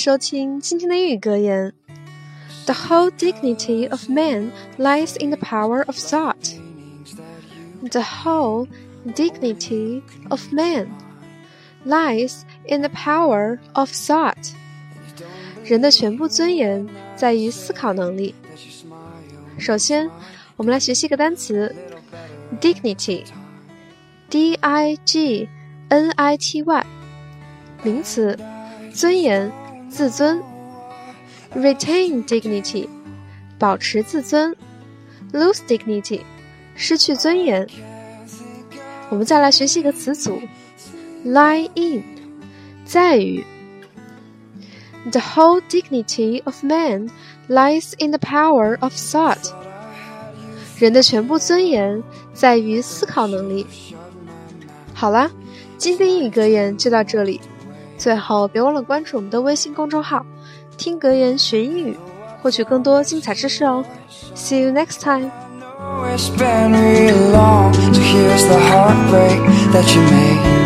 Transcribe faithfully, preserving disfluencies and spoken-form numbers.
收听今天的英语格言。The whole dignity of man lies in the power of thought. The whole dignity of man lies in the power of thought. 人的全部尊严在于思考能力。首先，我们来学习一个单词 dignity D I G N I T Y 名词，尊严、自尊。 Retain dignity 保持自尊。 Lose dignity 失去尊严。我们再来学习一个词组 lie in 在于。 The whole dignity of man lies in the power of thought. 人的全部尊严在于思考能力。好啦，今天英语格言就到这里。最后别忘了关注我们的微信公众号听格言学英语，获取更多精彩知识哦。 See you next time. It's been real long, so here's the heartbreak that you made.